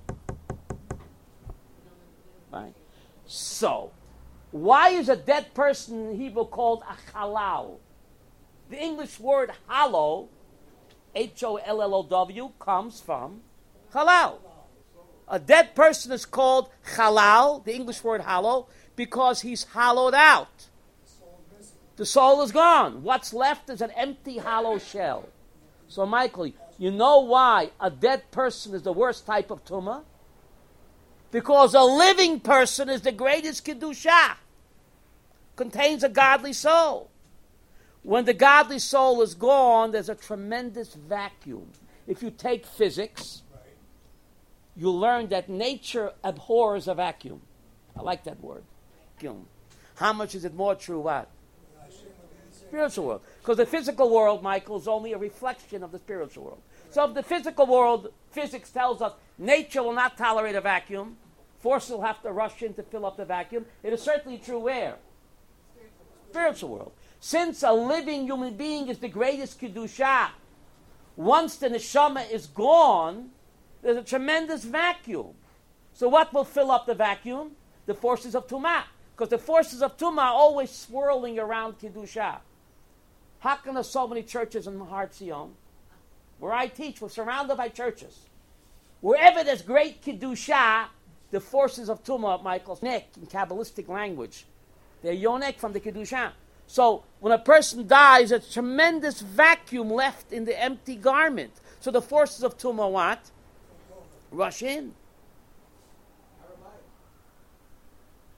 Right? So, why is a dead person in Hebrew called a halal? The English word hallow, H O L L O W, comes from halal. A dead person is called halal, the English word hallow, because he's hollowed out. The soul is gone. What's left is an empty, hollow shell. So, Michael, you know why a dead person is the worst type of tumah? Because a living person is the greatest kedusha. Contains a godly soul. When the godly soul is gone, there's a tremendous vacuum. If you take physics, you'll learn that nature abhors a vacuum. I like that word. Vacuum. How much is it more true? What? Spiritual world. Because the physical world, Michael, is only a reflection of the spiritual world. So if the physical world, physics tells us nature will not tolerate a vacuum, forces will have to rush in to fill up the vacuum, it is certainly true where? Spiritual world. Since a living human being is the greatest kedusha, once the neshama is gone, there's a tremendous vacuum. So what will fill up the vacuum? The forces of tumah. Because the forces of tumah are always swirling around kedusha. How come there's so many churches in Har Zion? Where I teach, we're surrounded by churches. Wherever there's great kedusha, the forces of tumah, Michael, nek in Kabbalistic language, they're yonek from the kedusha. So when a person dies, there's a tremendous vacuum left in the empty garment. So the forces of tumah what? Rush in.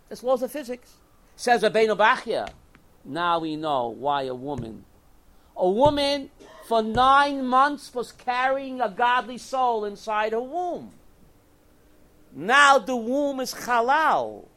That's laws of physics. Says Rabbeinu Bachya. Now we know why a woman. A woman for nine months was carrying a godly soul inside her womb. Now the womb is halal.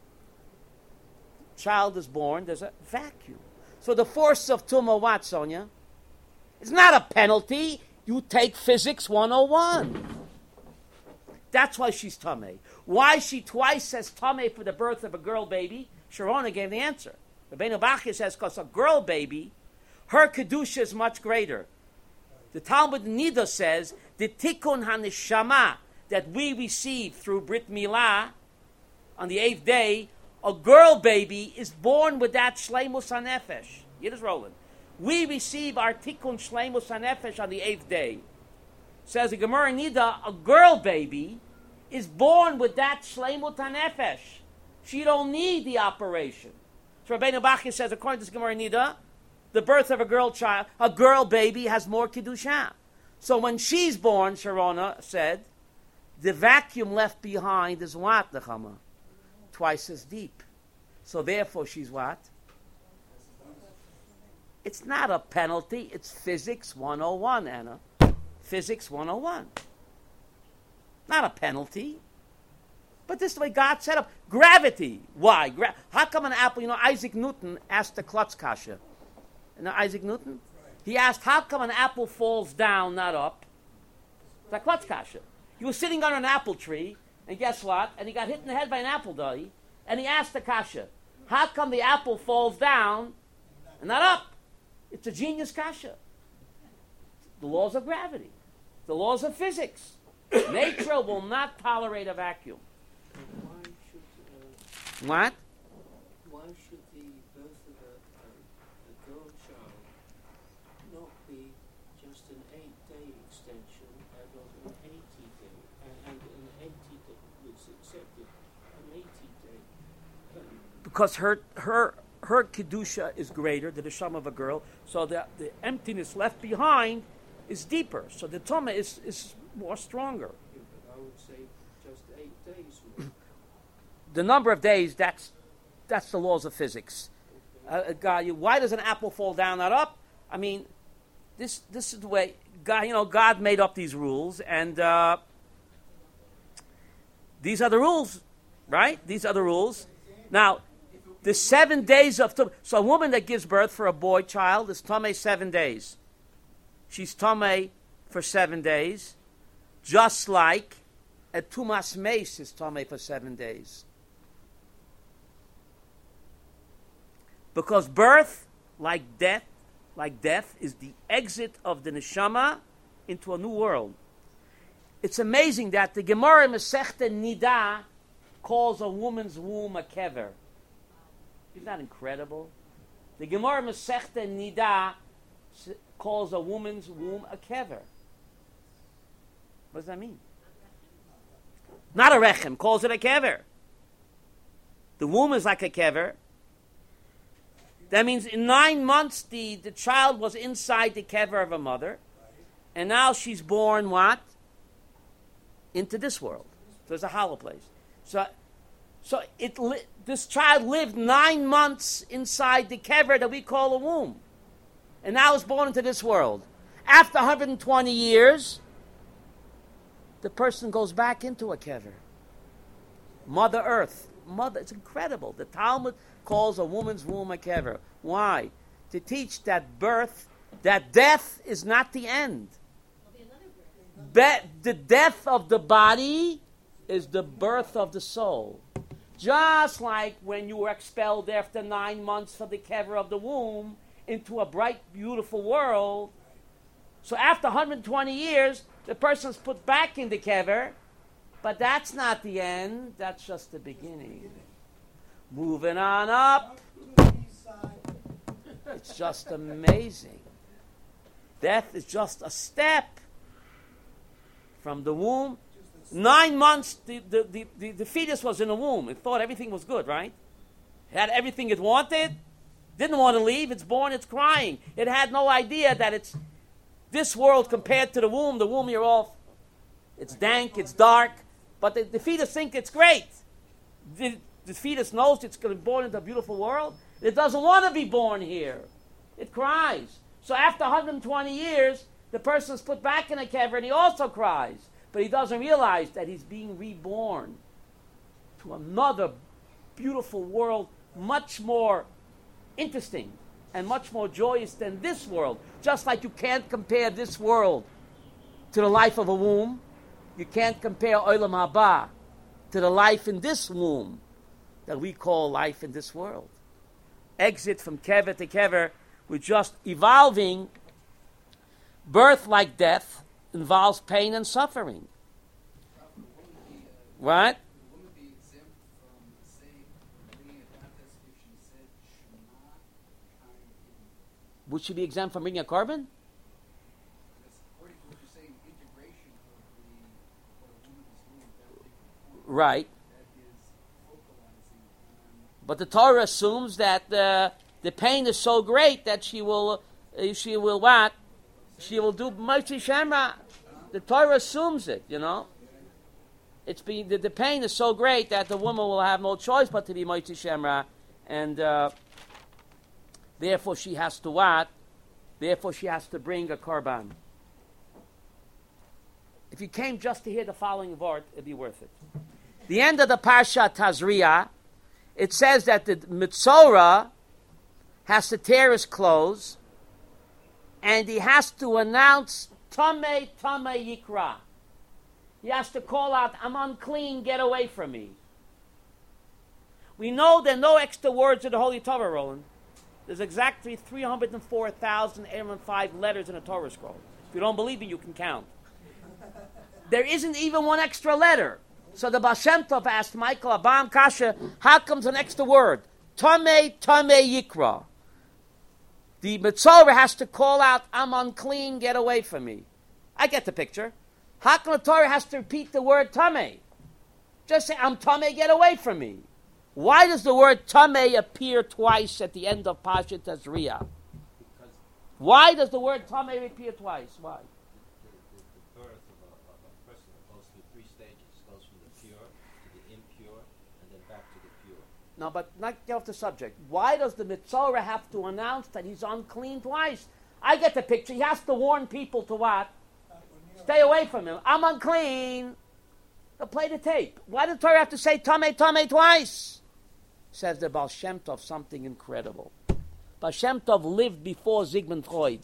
Child is born, there's a vacuum. So the force of Tumah, what, Sonia? It's not a penalty. You take physics one oh one. That's why she's Tameh. Why she twice says Tameh for the birth of a girl baby, Sharona gave the answer. Rabbeinu Bachya says, because a girl baby, her Kedusha is much greater. The Talmud Nida says, the Tikkun HaNeshama that we receive through Brit Milah on the eighth day, a girl baby is born with that Shleimus HaNefesh. Yiddish Roland. We receive our Tikkun Shleimus HaNefesh on the eighth day. Says the Gemara Nida, a girl baby is born with that Shleimus HaNefesh. She don't need the operation. So Rabbeinu Bachya says, according to this Gemara Nida, the birth of a girl child, a girl baby has more Kedusha. So when she's born, Sharona said, the vacuum left behind is what, Nechama? Twice as deep. So therefore she's what? It's not a penalty, it's physics one oh one, Anna. Physics one oh one. Not a penalty. But this is the way God set up. Gravity. Why? Gra- How come an apple, you know, Isaac Newton asked the Klutz Kasha. You know Isaac Newton? He asked, how come an apple falls down, not up? It's like Klutz Kasha. He was sitting under an apple tree, and guess what? And he got hit in the head by an apple dolly, and he asked the Kasha, how come the apple falls down and not up? It's a genius Kasha. The laws of gravity. The laws of physics. Nature will not tolerate a vacuum. Why should, uh, What? why should the birth of a, a, a girl child not be just an eight-day extension out of an eighty-day, and, and an eighty day was accepted, an eighty-day? Because her her her kedusha is greater, the neshama of a girl, so the the emptiness left behind is deeper. So the toma is is more stronger. Yeah, but I would say just eight days. would- The number of days, that's that's the laws of physics. Uh, uh, God, you- why does an apple fall down, not up? I mean, this this is the way God, you know, God made up these rules, and uh, these are the rules, right? These are the rules. Now, the seven days of tum- so a woman that gives birth for a boy child is tamei seven days. She's tamei for seven days, just like a tumas meis is tamei for seven days. Because birth, like death, like death, is the exit of the neshama into a new world. It's amazing that the Gemara Masechta Nida calls a woman's womb a kever. Isn't that incredible? The Gemara Masechta Nida s- calls a woman's womb a kever. What does that mean? Not a rechem, calls it a kever. The womb is like a kever. That means in nine months the, the child was inside the kever of a mother, and now she's born what? Into this world. So it's a hollow place. So, so it li- this child lived nine months inside the kever that we call a womb, and now is born into this world. After one hundred twenty years, the person goes back into a kever. Mother Earth. Mother, it's incredible. The Talmud calls a woman's womb a kever. Why? To teach that birth, that death is not the end. Be- the death of the body is the birth of the soul. Just like when you were expelled after nine months from the kever of the womb into a bright, beautiful world. So after one hundred twenty years, the person's put back in the kever, but that's not the end. That's just the beginning. Moving on up. It's just amazing. Death is just a step from the womb. Nine months, the, the, the, the, the fetus was in the womb. It thought everything was good, right? It had everything it wanted. Didn't want to leave. It's born, it's crying. It had no idea that it's this world compared to the womb. The womb, you're off. It's dank, it's dark. But the, the fetus think it's great. The, the fetus knows it's going to be born into a beautiful world. It doesn't want to be born here. It cries. So after one hundred twenty years, the person is put back in a kever and he also cries. But he doesn't realize that he's being reborn to another beautiful world, much more interesting and much more joyous than this world. Just like you can't compare this world to the life of a womb, you can't compare Olam Haba to the life in this womb that we call life in this world. Exit from kever to kever, we're just evolving. Birth, like death, involves pain and suffering. Right? Would she be exempt from bringing a carbon? Right. But the Torah assumes that uh, the pain is so great that she will, uh, she will what? She will do Moshe Shemra. The Torah assumes it, you know. It's be, the, the pain is so great that the woman will have no choice but to be Moshe Shemra, and uh, therefore she has to what? Therefore she has to bring a korban. If you came just to hear the following word, it'd be worth it. The end of the Parsha Tazria, it says that the Mitzorah has to tear his clothes, and he has to announce Tameh Tameh Yikra. He has to call out, I'm unclean, get away from me. We know there are no extra words in the Holy Torah, Roland. There's exactly three hundred four thousand eight hundred five letters in a Torah scroll. If you don't believe me, you can count. There isn't even one extra letter. So the Baal Shem Tov asked Michael Abam Kasha, how comes an extra word? Tameh Tameh Yikra. The Mitzorah has to call out, I'm unclean, get away from me. I get the picture. How come the Torah has to repeat the word Tameh? Just say, I'm Tameh, get away from me. Why does the word Tameh appear twice at the end of Parshat Tazria? Why does the word Tameh appear twice? Why? The, the, the birth of a, of a person goes through three stages. It goes from the pure to the impure and then back to the pure. No, but not get off the subject. Why does the Mitzorah have to announce that he's unclean twice? I get the picture. He has to warn people to what? Stay away from him. I'm unclean. They'll play the tape. Why did the Torah have to say Tameh Tameh twice? Says the Baal Shem Tov something incredible. Baal Shem Tov lived before Sigmund Freud.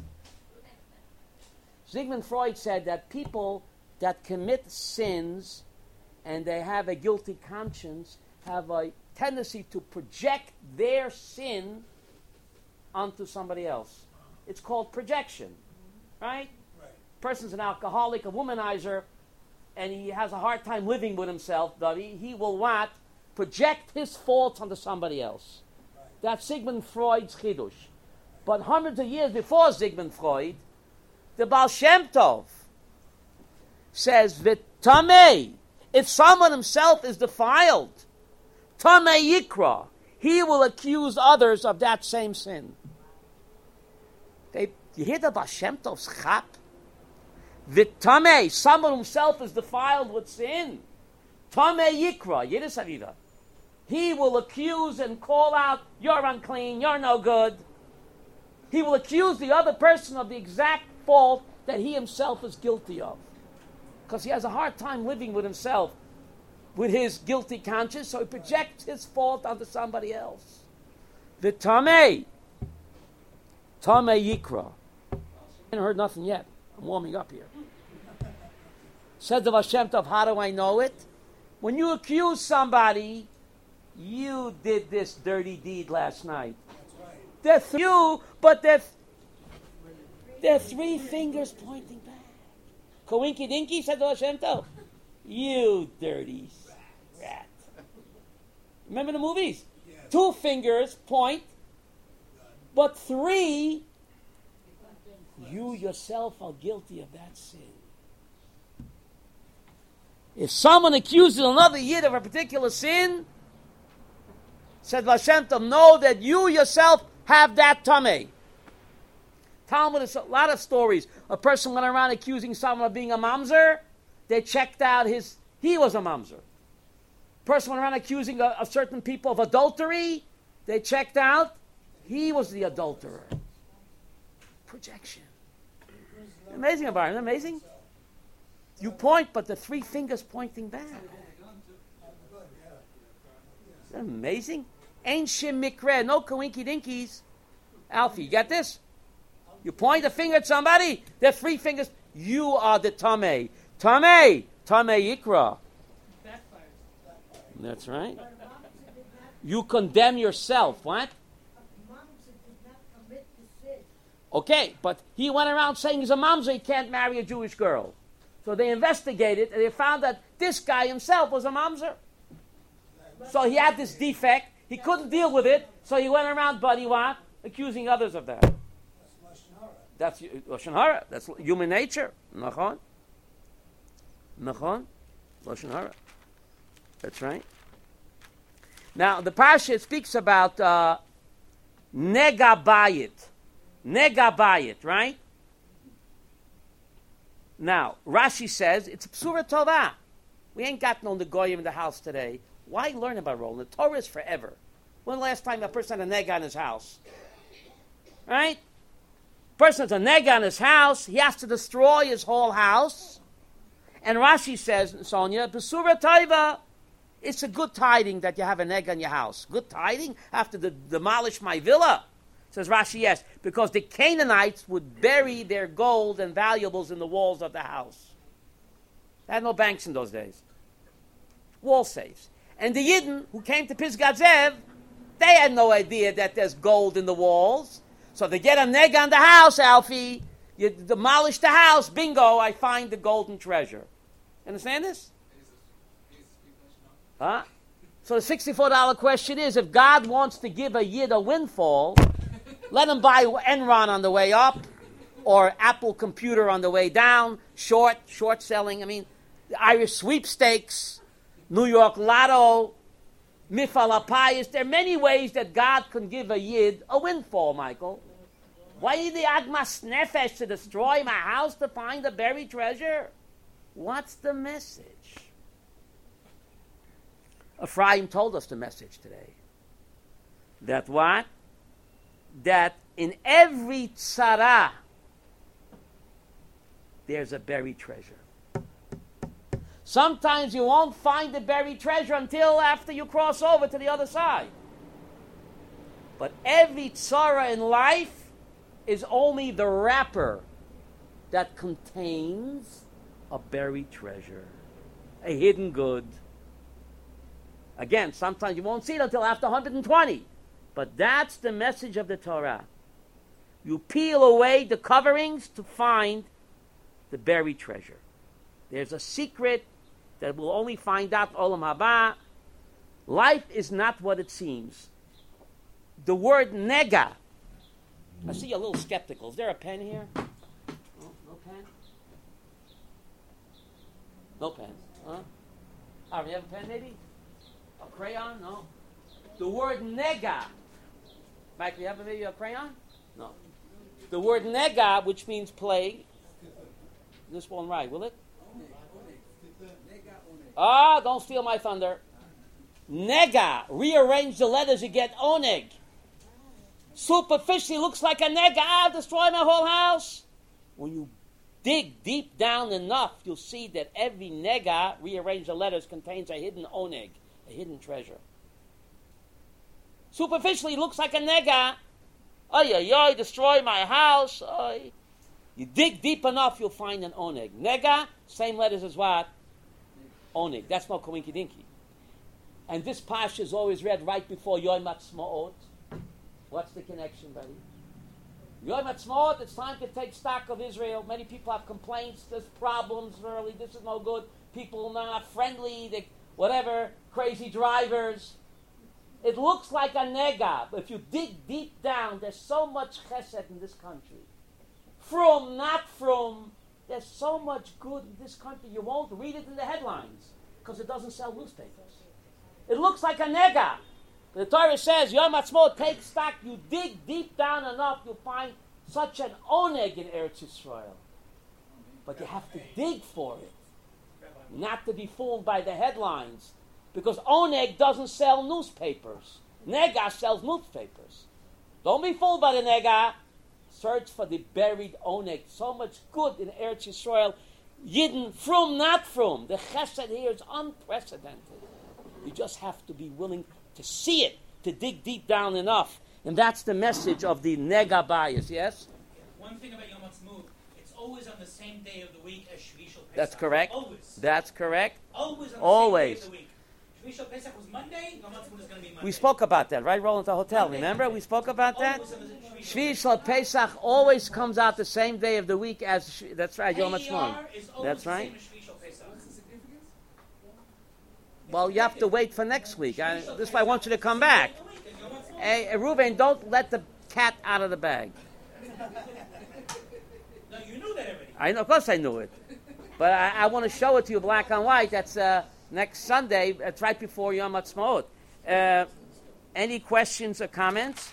Sigmund Freud said that people that commit sins and they have a guilty conscience have a tendency to project their sin onto somebody else. It's called projection, right? Right. Person's an alcoholic, a womanizer, and he has a hard time living with himself, Dovey. He will what? Project his faults onto somebody else. Right. That's Sigmund Freud's chidush. But hundreds of years before Sigmund Freud, the Baal Shem Tov says, V'tamei, if someone himself is defiled, Tamei Yikra, he will accuse others of that same sin. They, you hear the Baal Shem Tov's chap? V'tamei, someone himself is defiled with sin. Tamei Yikra, Yiddish Aviva. He will accuse and call out, you're unclean, you're no good. He will accuse the other person of the exact fault that he himself is guilty of. Because he has a hard time living with himself, with his guilty conscience, so he projects his fault onto somebody else. The Tameh, Tameh Yikra. I haven't heard nothing yet. I'm warming up here. Said the Baal Shem Tov, how do I know it? When you accuse somebody, you did this dirty deed last night. They're th- you, but they're, th- they're three fingers pointing back. Coinky dinky, said the Baal Shem Tov. You dirty rat. Remember the movies? Yes. Two fingers point, but three, you yourself are guilty of that sin. If someone accuses another Yid of a particular sin, said Baal Shem Tov, know that you yourself have that tameh. Talmud is a lot of stories. A person went around accusing someone of being a mamzer. They checked out his, he was a mamzer. person went around accusing a, a certain people of adultery. They checked out. He was the adulterer. Projection. Amazing environment. Amazing. You point, but the three fingers pointing back. Isn't that amazing? Ain't shim mikre. No coinky dinkies. Alfie, you get this? You point a finger at somebody, they're three fingers. You are the Tameh. Tameh. Tameh Yikra. That's right. You condemn yourself. What? Okay, but he went around saying he's a mamzer, he can't marry a Jewish girl. So they investigated and they found that this guy himself was a mamzer. So he had this defect. He couldn't deal with it. So he went around, buddy, what? Accusing others of that. That's Lashon Hara. That's human nature. Nachon. Nachon. Lashon Hara. That's right. Now, the Parsha speaks about uh, Negabayit. Negabayit, right? Now, Rashi says, it's Psura Tovah. We ain't got no Negoyim in the house today. Why learn about rolling? The Torah is forever. When the last time a person had a nega in his house? Right? Person has a nega in his house, he has to destroy his whole house. And Rashi says, Sonia, Besura Taiva, it's a good tiding that you have a nega in your house. Good tiding? I have to de- demolish my villa? Says Rashi, yes, because the Canaanites would bury their gold and valuables in the walls of the house. They had no banks in those days. Wall safes. And the Yidden who came to Pisgat Zev, they had no idea that there's gold in the walls. So they get a nega on the house, Alfie. You demolish the house. Bingo, I find the golden treasure. Understand this? Huh? So the sixty-four dollars question is, if God wants to give a Yid a windfall, let him buy Enron on the way up or Apple Computer on the way down, short, short selling. I mean, the Irish sweepstakes, New York Lotto, Mifal Apayas. There are many ways that God can give a Yid a windfall, Michael. Why need the Agmas Nefesh to destroy my house to find the buried treasure? What's the message? Ephraim told us the message today. That what? That in every tzara, there's a buried treasure. Sometimes you won't find the buried treasure until after you cross over to the other side. But every tzara in life is only the wrapper that contains a buried treasure, a hidden good. Again, sometimes you won't see it until after one hundred twenty. But that's the message of the Torah. You peel away the coverings to find the buried treasure. There's a secret that we'll only find out Olam Haba. Life is not what it seems. The word nega. I see you're a little skeptical. Is there a pen here? No, no pen? No pen. Huh? Oh, you have a pen maybe? A crayon? No. The word nega. Mike, you have maybe a crayon? No. The word nega, which means plague. This won't write, will it? Ah, don't steal my thunder. Nega. Rearrange the letters, you get oneg. Superficially looks like a nega. Ah, destroy my whole house. When you dig deep down enough, you'll see that every nega, rearrange the letters, contains a hidden oneg, a hidden treasure. Superficially looks like a nega. Ay, ay, ay, destroy my house. Ay. You dig deep enough, you'll find an oneg. Nega, same letters as what? Oneg. That's no coinky dinky. And this parsha is always read right before Yom Ha'atzmaut. What's the connection, buddy? Yom Ha'atzmaut, it's time to take stock of Israel. Many people have complaints. There's problems early. This is no good. People are not friendly. They, whatever. Crazy drivers. It looks like a nega, but if you dig deep down, there's so much chesed in this country. From, not from, there's so much good in this country, you won't read it in the headlines, because it doesn't sell newspapers. It looks like a nega. The Torah says, Yom Ha'atzmaut, take stock, you dig deep down enough, you'll find such an oneg in Eretz Yisrael. But you have to dig for it, not to be fooled by the headlines. Because Oneg doesn't sell newspapers. Nega sells newspapers. Don't be fooled by the Nega. Search for the buried Oneg. So much good in Eretz Yisrael. Yidden, from, not from. The chesed here is unprecedented. You just have to be willing to see it, to dig deep down enough. And that's the message of the Nega bias, yes? One thing about Yom Ha'atzmaut, it's always on the same day of the week as Shvi Shel Pesach. That's correct. Always. That's correct. Always on the Always. same day of the week. Shvi Shel Pesach was Monday, Yom Ha'atzmaut is going to be Monday. We spoke about that, right, Roland, at the hotel? Monday, Remember? Monday. We spoke about that? Always on the Shvi Shel Pesach always comes out the same day of the week as, Sh- that's right, Yom Ha'atzmaut. That's right. Well, you have to wait for next week. I, this is why I want you to come back. Hey, Reuven, don't let the cat out of the bag. No, you knew that already. I know, of course I knew it. But I, I want to show it to you black and white. That's uh, next Sunday. It's right before Yom Ha'atzmaut. Uh, any questions or comments?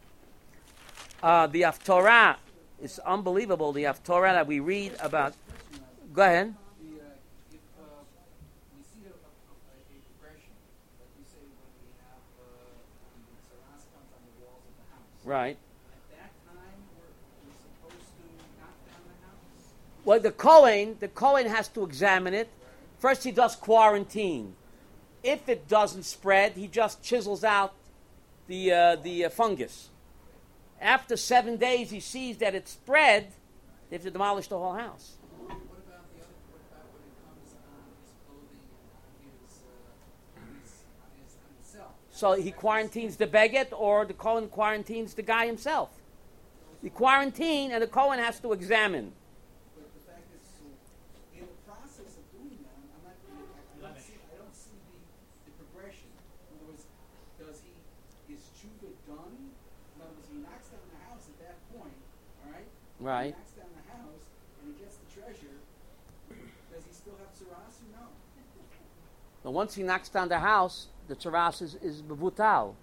Uh, the Haftorah is unbelievable. The Haftorah that we read about. Go ahead. The, uh, if uh, we see a, a, a, a progression, like we say when we have uh, when the saras comes on the walls of the house. Right. At that time, we're, we're supposed to knock down the house. Well, the Kohen, the Kohen has to examine it. First, he does quarantine. If it doesn't spread, he just chisels out the uh, the uh, fungus. After seven days, he sees that it's spread. They have to demolish the whole house. What about the other? What about when it comes on his clothing and on his, uh, on his, on his, on himself? So he quarantines the Beget, or the Kohen quarantines the guy himself. The quarantine, and the Kohen has to examine. But the fact is, so in the process of doing that, I'm not. I, I don't see. I don't see the, the progression. In other words, does he is tshuva done? In other words, he knocks down the house at that point. All right. Right. He knocks down the house and he gets the treasure. Does he still have tzaras or no? But once he knocks down the house, the tzaras is, is bevutal.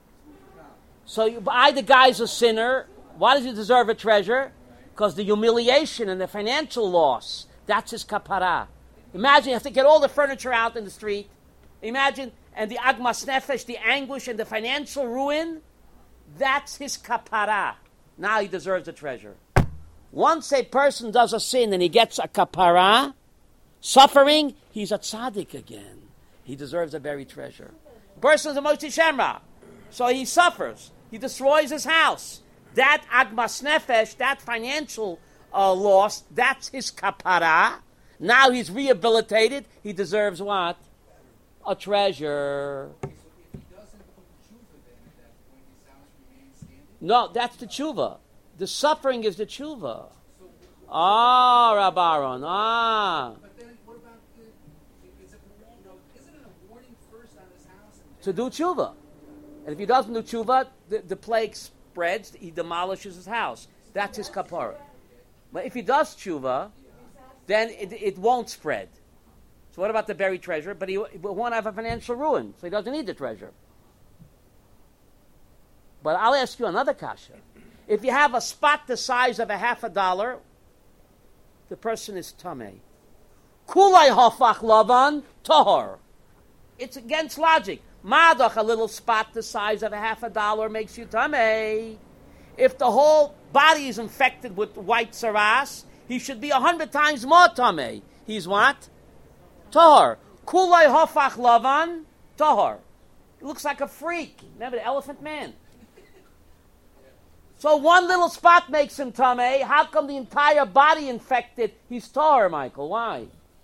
So you, either guy's a sinner. Why does he deserve a treasure? Because the humiliation and the financial loss, that's his kapara. Imagine you have to get all the furniture out in the street. Imagine, and the agmas nefesh, the anguish and the financial ruin, that's his kapara. Now he deserves a treasure. Once a person does a sin and he gets a kapara, suffering, he's a tzaddik again. He deserves a buried treasure. Person is a Moshe Shemra. So he suffers. He destroys his house. That agmas nefesh, that financial uh, loss, that's his kapara. Now he's rehabilitated. He deserves what? A treasure. So if he doesn't do tshuva, then at that point his house remains standing. No, that's the tshuva. The suffering is the tshuva. Ah, Rabbaron. Ah. But then what about the? Is it, you know, isn't it a warning first on his house? And To do tshuva. And if he doesn't do tshuva, the, the plague spreads, he demolishes his house. That's his kapara. But if he does tshuva, then it, it won't spread. So what about the buried treasure? But he, he won't have a financial ruin, so he doesn't need the treasure. But I'll ask you another kasha. If you have a spot the size of a half a dollar, the person is tamei. Kulay hafach lavan tahor. It's against logic. Madach, a little spot the size of a half a dollar, makes you tamei. If the whole body is infected with white saras, he should be a hundred times more tamei. He's what? Tahor. Kulay hafach lavan tahor. He looks like a freak. Remember the elephant man? So one little spot makes him tamei. How come the entire body infected? He's tahor, Michael. Why?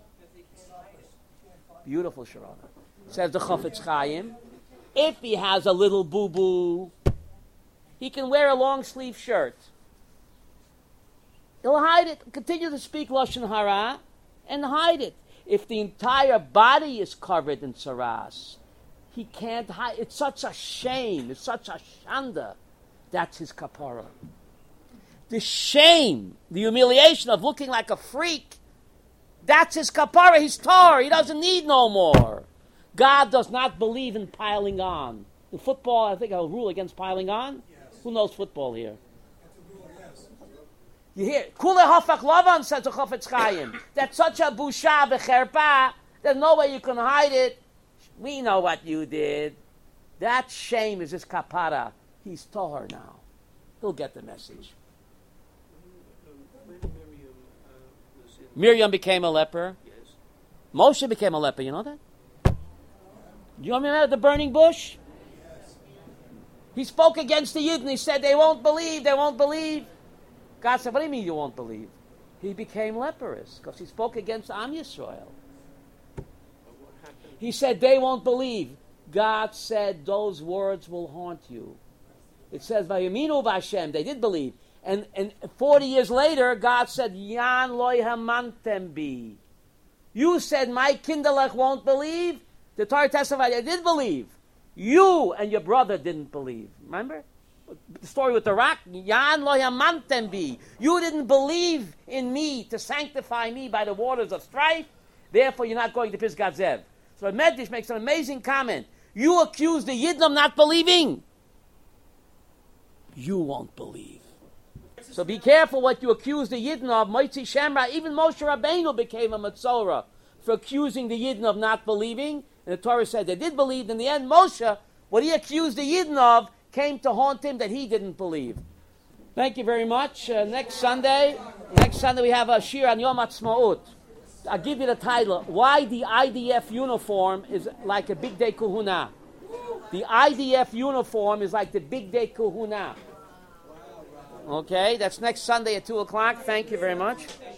Beautiful Sharana. Says the Chofetz Chaim. If he has a little boo-boo, he can wear a long sleeve shirt. He'll hide it. Continue to speak Lashon Hara and hide it. If the entire body is covered in saras, he can't hide. It's such a shame. It's such a shanda. That's his kapara. The shame, the humiliation of looking like a freak, that's his kapara. He's tar. He doesn't need no more. God does not believe in piling on. In football, I think I'll rule against piling on. Yes. Who knows football here? Rule, yes. You hear? Kule hafach lavan, says the Chofetz Chaim. That's such a busha v'cherpa. There's no way you can hide it. We know what you did. That shame is his kapara. He's tahor now. He'll get the message. Um, when Miriam uh, was in Miriam became a leper. yes, Moshe became a leper. You know that? You remember the burning bush? He spoke against the Yidden. He said, they won't believe, they won't believe. God said, what do you mean you won't believe? He became leprous because he spoke against Am Yisrael. but what happened? He said, they won't believe. God said, those words will haunt you. It says, Vayaminu Vashem. They did believe. And, and forty years later, God said, Yan loy hamantem bi. You said, my kinderlech won't believe. The Torah testified, they did believe. You and your brother didn't believe. Remember? The story with the rock. Yan lo yamantem bi. You didn't believe in me to sanctify me by the waters of strife. Therefore, you're not going to Pisgat Zev. So Medrash makes an amazing comment. You accuse the Yidden of not believing. You won't believe. So be careful what you accuse the Yidden of. Moitzi Shemra, even Moshe Rabbeinu became a Matzorah for accusing the Yidden of not believing. And the Torah said they did believe. In the end, Moshe, what he accused the Yidden of, came to haunt him that he didn't believe. Thank you very much. Uh, next Sunday, next Sunday we have a shir on Yom Ha'atzmaut. I'll give you the title. Why the I D F uniform is like a big day kahuna. The I D F uniform is like the big day kahuna. Okay, that's next Sunday at two o'clock. Thank you very much.